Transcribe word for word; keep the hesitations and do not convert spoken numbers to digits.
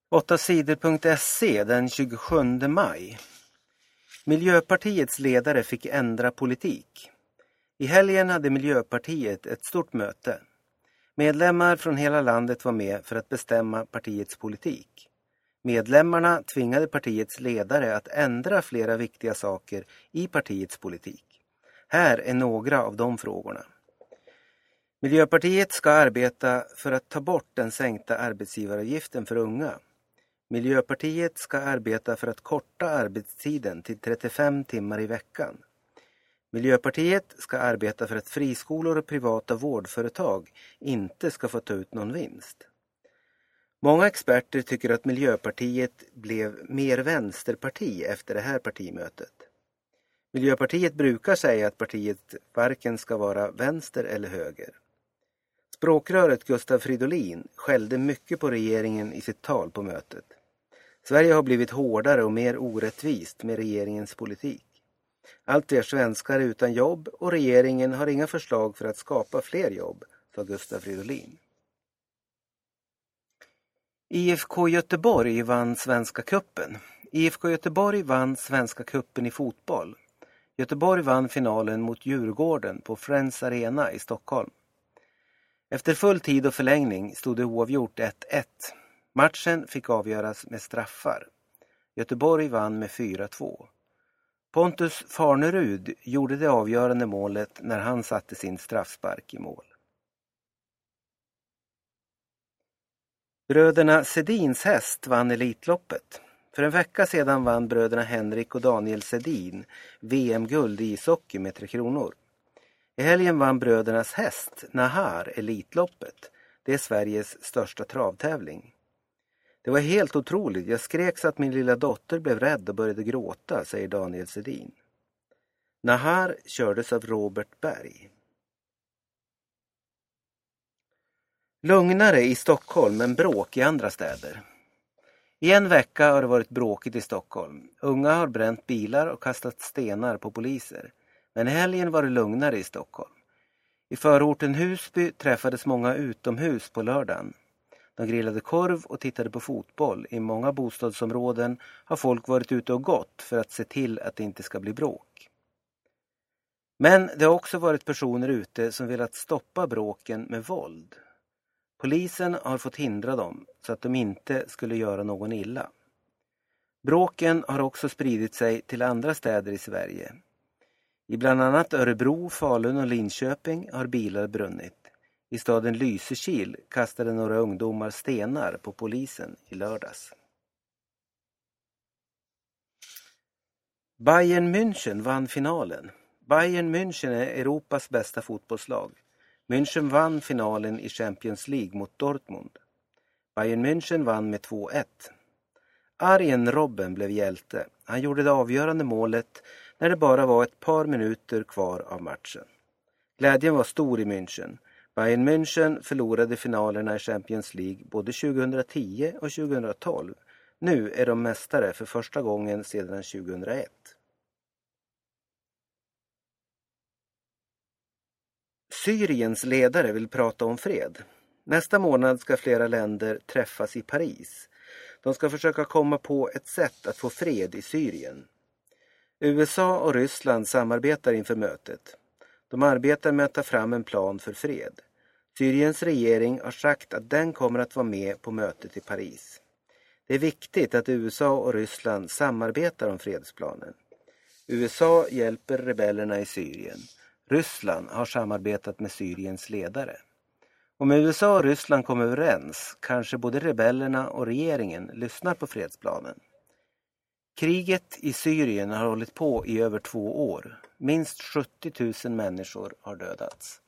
åtta sidor punkt se den tjugosjunde maj. Miljöpartiets ledare fick ändra politik. I helgen hade Miljöpartiet ett stort möte. Medlemmar från hela landet var med för att bestämma partiets politik. Medlemmarna tvingade partiets ledare att ändra flera viktiga saker i partiets politik. Här är några av de frågorna. Miljöpartiet ska arbeta för att ta bort den sänkta arbetsgivaravgiften för unga. Miljöpartiet ska arbeta för att korta arbetstiden till trettiofem timmar i veckan. Miljöpartiet ska arbeta för att friskolor och privata vårdföretag inte ska få ta ut någon vinst. Många experter tycker att Miljöpartiet blev mer vänsterparti efter det här partimötet. Miljöpartiet brukar säga att partiet varken ska vara vänster eller höger. Språkröret Gustav Fridolin skällde mycket på regeringen i sitt tal på mötet. Sverige har blivit hårdare och mer orättvist med regeringens politik. Allt fler svenskar är utan jobb och regeringen har inga förslag för att skapa fler jobb, sa Gustav Fridolin. I F K Göteborg vann Svenska kuppen. I F K Göteborg vann Svenska kuppen i fotboll. Göteborg vann finalen mot Djurgården på Friends Arena i Stockholm. Efter full tid och förlängning stod det oavgjort ett ett. Matchen fick avgöras med straffar. Göteborg vann med fyra två. Pontus Farnerud gjorde det avgörande målet när han satte sin straffspark i mål. Bröderna Sedins häst vann Elitloppet. För en vecka sedan vann bröderna Henrik och Daniel Sedin V M-guld i ishockey med Tre Kronor. I helgen vann brödernas häst Nahar Elitloppet. Det är Sveriges största travtävling. Det var helt otroligt. Jag skrek så att min lilla dotter blev rädd och började gråta, säger Daniel Sedin. Nahar kördes av Robert Berg. Lugnare i Stockholm men bråk i andra städer. I en vecka har det varit bråkigt i Stockholm. Unga har bränt bilar och kastat stenar på poliser. Men i helgen var det lugnare i Stockholm. I förorten Husby träffades många utomhus på lördagen. De grillade korv och tittade på fotboll. I många bostadsområden har folk varit ute och gått för att se till att det inte ska bli bråk. Men det har också varit personer ute som velat stoppa bråken med våld. Polisen har fått hindra dem så att de inte skulle göra någon illa. Bråken har också spridit sig till andra städer i Sverige. I bland annat Örebro, Falun och Linköping har bilar brunnit. I staden Lysekil kastade några ungdomar stenar på polisen i lördags. Bayern München vann finalen. Bayern München är Europas bästa fotbollslag. München vann finalen i Champions League mot Dortmund. Bayern München vann med två ett. Arjen Robben blev hjälte. Han gjorde det avgörande målet när det bara var ett par minuter kvar av matchen. Glädjen var stor i München. Bayern München förlorade finalerna i Champions League både tjugohundratio och tjugohundratolv. Nu är de mästare för första gången sedan tjugohundraett. Syriens ledare vill prata om fred. Nästa månad ska flera länder träffas i Paris. De ska försöka komma på ett sätt att få fred i Syrien. U S A och Ryssland samarbetar inför mötet. De arbetar med att ta fram en plan för fred. Syriens regering har sagt att den kommer att vara med på mötet i Paris. Det är viktigt att U S A och Ryssland samarbetar om fredsplanen. U S A hjälper rebellerna i Syrien. Ryssland har samarbetat med Syriens ledare. Om U S A och Ryssland kommer överens kanske både rebellerna och regeringen lyssnar på fredsplanen. Kriget i Syrien har hållit på i över två år. Minst sjuttio tusen människor har dödats.